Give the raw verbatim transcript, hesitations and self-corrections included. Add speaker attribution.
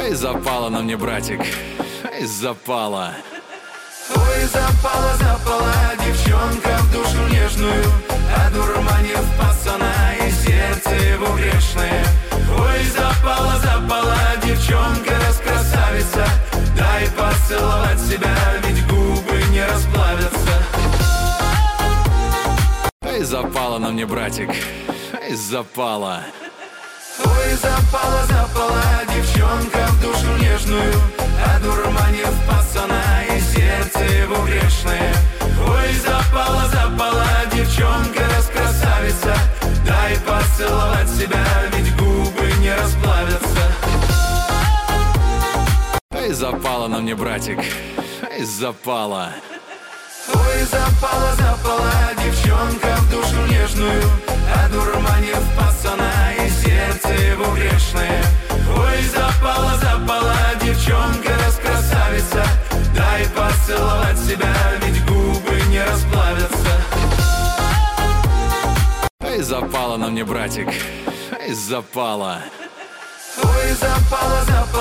Speaker 1: Эй, запала на мне, братик, эй, запала.
Speaker 2: Ой, запала, запала девчонка в душу нежную, одурманив пацана и сердце его грешное. Ой, запала, запала девчонка, раскрасавица, дай поцеловать себя, ведь губы не расплавятся.
Speaker 1: Эй, запала на мне, братик, эй, запала.
Speaker 2: Ой, запала, запала девчонка в душу нежную, одурманив пацана и сердце его грешное. Ой, запала, запала девчонка, раскрасавица, дай поцеловать себя, ведь губы не расплавятся.
Speaker 1: Эй, запала на мне, братик, эй, запала.
Speaker 2: Ой, запала, запала девчонка в душу нежную, одурманив пацана и сердце его грешное. Ой, запала, запала девчонка, раскрасавица, дай поцеловать себя, ведь губы не расплавятся.
Speaker 1: Эй, запала на мне, братик, эй, запала.
Speaker 2: Ой, запала, запала